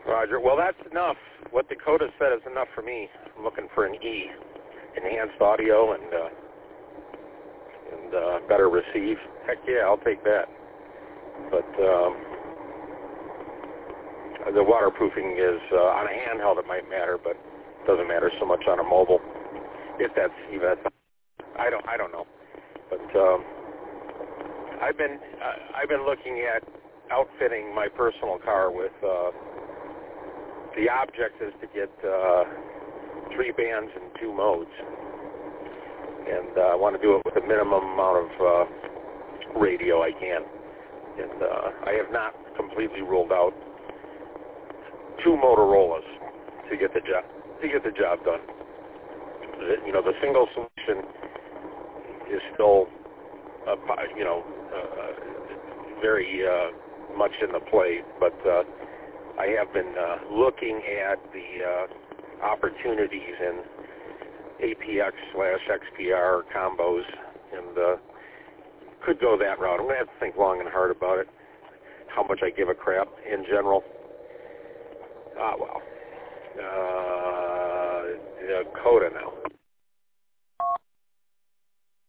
Roger. Well, that's enough. What Dakota said is enough for me. I'm looking for an E, enhanced audio and better receive. Heck yeah, I'll take that. But the waterproofing is on a handheld. It might matter, but it doesn't matter so much on a mobile. If that's even, I don't know. But I've been looking at outfitting my personal car with. The object is to get 3 bands in 2 modes, and I want to do it with the minimum amount of radio I can. And I have not completely ruled out 2 Motorola's to get the job done. You know, the single solution is still, very much in the play, but I have been looking at the opportunities in APX/XPR combos, and could go that route. I'm going to have to think long and hard about it, how much I give a crap in general. Dakota now.